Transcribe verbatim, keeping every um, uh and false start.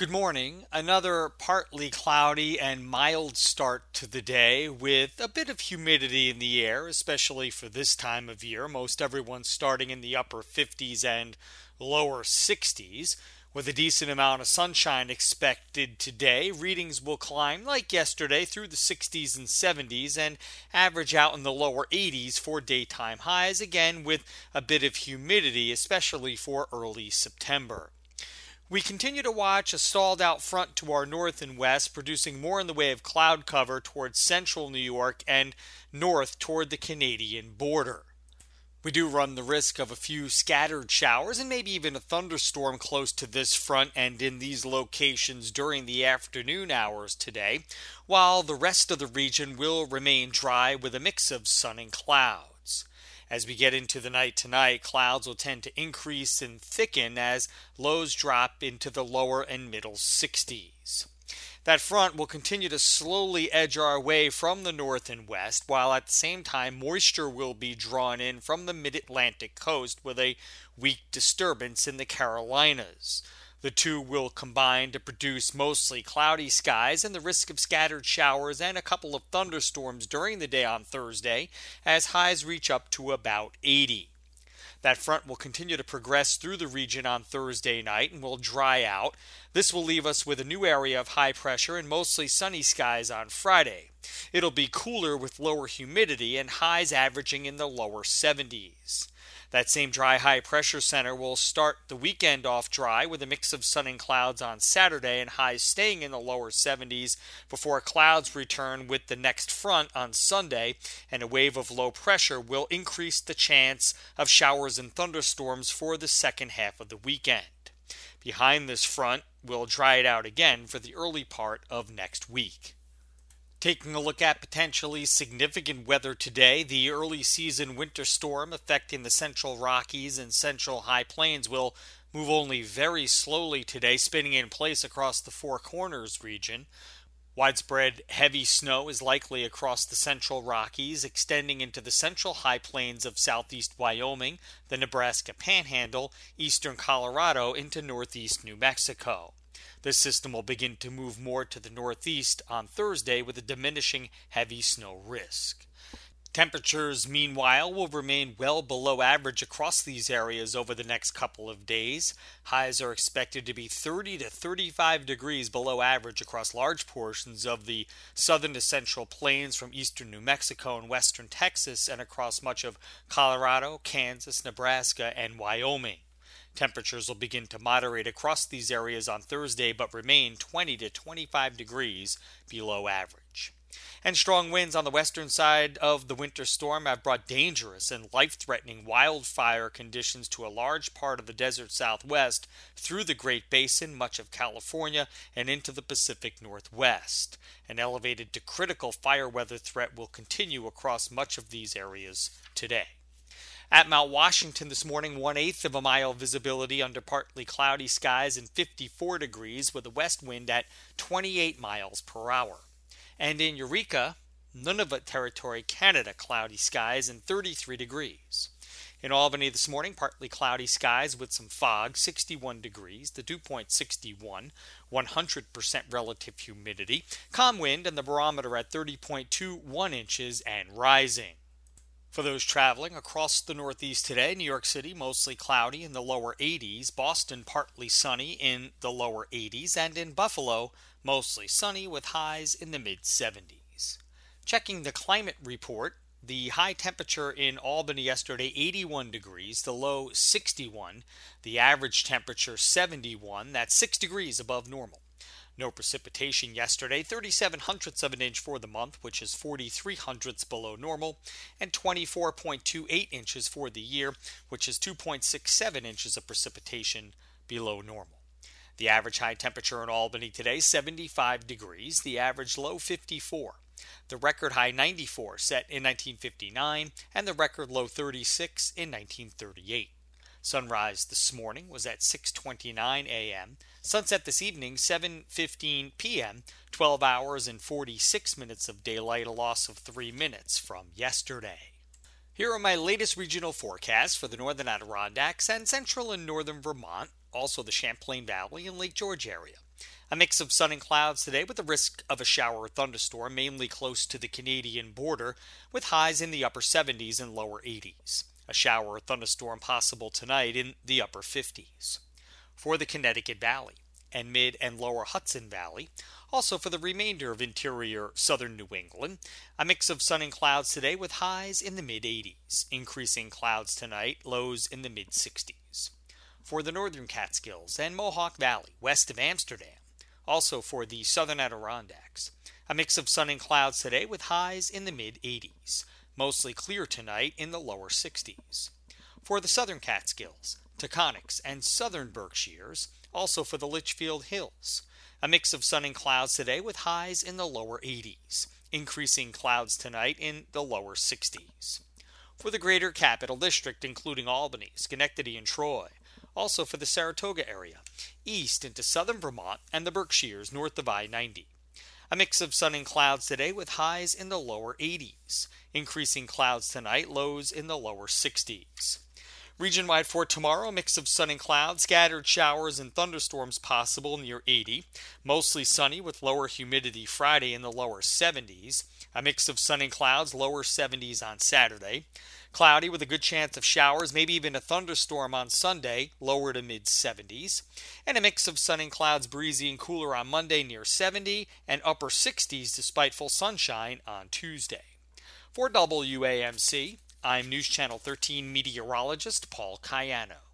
Good morning. Another partly cloudy and mild start to the day with a bit of humidity in the air, especially for this time of year. Most everyone's starting in the upper fifties and lower sixties. With a decent amount of sunshine expected today, readings will climb like yesterday through the sixties and seventies and average out in the lower eighties for daytime highs, again with a bit of humidity, especially for early September. We continue to watch a stalled out front to our north and west, producing more in the way of cloud cover towards central New York and north toward the Canadian border. We do run the risk of a few scattered showers and maybe even a thunderstorm close to this front and in these locations during the afternoon hours today, while the rest of the region will remain dry with a mix of sun and clouds. As we get into the night tonight, clouds will tend to increase and thicken as lows drop into the lower and middle sixties. That front will continue to slowly edge our way from the north and west, while at the same time moisture will be drawn in from the mid-Atlantic coast with a weak disturbance in the Carolinas. The two will combine to produce mostly cloudy skies and the risk of scattered showers and a couple of thunderstorms during the day on Thursday as highs reach up to about eighty. That front will continue to progress through the region on Thursday night and will dry out. This will leave us with a new area of high pressure and mostly sunny skies on Friday. It'll be cooler with lower humidity and highs averaging in the lower seventies. That same dry high pressure center will start the weekend off dry with a mix of sun and clouds on Saturday and highs staying in the lower seventies before clouds return with the next front on Sunday, and a wave of low pressure will increase the chance of showers and thunderstorms for the second half of the weekend. Behind this front, we'll dry it out again for the early part of next week. Taking a look at potentially significant weather today, the early season winter storm affecting the central Rockies and central High Plains will move only very slowly today, spinning in place across the Four Corners region. Widespread heavy snow is likely across the central Rockies, extending into the central High Plains of southeast Wyoming, the Nebraska Panhandle, eastern Colorado, into northeast New Mexico. This system will begin to move more to the northeast on Thursday with a diminishing heavy snow risk. Temperatures, meanwhile, will remain well below average across these areas over the next couple of days. Highs are expected to be thirty to thirty-five degrees below average across large portions of the southern to central plains from eastern New Mexico and western Texas and across much of Colorado, Kansas, Nebraska, and Wyoming. Temperatures will begin to moderate across these areas on Thursday but remain twenty to twenty-five degrees below average. And strong winds on the western side of the winter storm have brought dangerous and life-threatening wildfire conditions to a large part of the desert southwest through the Great Basin, much of California, and into the Pacific Northwest. An elevated to critical fire weather threat will continue across much of these areas today. At Mount Washington this morning, one-eighth of a mile visibility under partly cloudy skies and fifty-four degrees with a west wind at twenty-eight miles per hour. And in Eureka, Nunavut Territory, Canada, cloudy skies and thirty-three degrees. In Albany this morning, partly cloudy skies with some fog, sixty-one degrees, the dew point sixty-one, one hundred percent relative humidity, calm wind and the barometer at thirty point two one inches and rising. For those traveling across the Northeast today, New York City mostly cloudy in the lower eighties, Boston partly sunny in the lower eighties, and in Buffalo mostly sunny with highs in the mid-seventies. Checking the climate report, the high temperature in Albany yesterday, eighty-one degrees, the low sixty-one, the average temperature seventy-one, that's six degrees above normal. No precipitation yesterday, thirty-seven hundredths of an inch for the month, which is forty-three hundredths below normal, and twenty-four point two eight inches for the year, which is two point six seven inches of precipitation below normal. The average high temperature in Albany today, seventy-five degrees, the average low fifty-four. The record high ninety-four set in nineteen fifty-nine, and the record low thirty-six in nineteen thirty-eight. Sunrise this morning was at six twenty-nine a.m. Sunset this evening, seven fifteen p.m., twelve hours and forty-six minutes of daylight, a loss of three minutes from yesterday. Here are my latest regional forecasts for the northern Adirondacks and central and northern Vermont, also the Champlain Valley and Lake George area. A mix of sun and clouds today with the risk of a shower or thunderstorm, mainly close to the Canadian border, with highs in the upper seventies and lower eighties. A shower or thunderstorm possible tonight in the upper fifties. For the Connecticut Valley and mid and lower Hudson Valley, also for the remainder of interior southern New England, a mix of sun and clouds today with highs in the mid eighties. Increasing clouds tonight, lows in the mid sixties. For the northern Catskills and Mohawk Valley, west of Amsterdam, also for the southern Adirondacks, a mix of sun and clouds today with highs in the mid eighties. Mostly clear tonight in the lower sixties. For the southern Catskills, Taconics, and southern Berkshires, also for the Litchfield Hills, a mix of sun and clouds today with highs in the lower eighties. Increasing clouds tonight in the lower sixties. For the greater Capital District, including Albany, Schenectady, and Troy, also for the Saratoga area, east into southern Vermont and the Berkshires north of I ninety. A mix of sun and clouds today with highs in the lower eighties. Increasing clouds tonight, lows in the lower sixties. Region-wide for tomorrow, a mix of sun and clouds, scattered showers and thunderstorms possible near eighty. Mostly sunny with lower humidity Friday in the lower seventies. A mix of sun and clouds, lower seventies on Saturday. Cloudy with a good chance of showers, maybe even a thunderstorm on Sunday, lower to mid seventies. And a mix of sun and clouds, breezy and cooler on Monday near seventy and upper sixties despite full sunshine on Tuesday. For W A M C, I'm News Channel thirteen meteorologist Paul Cayano.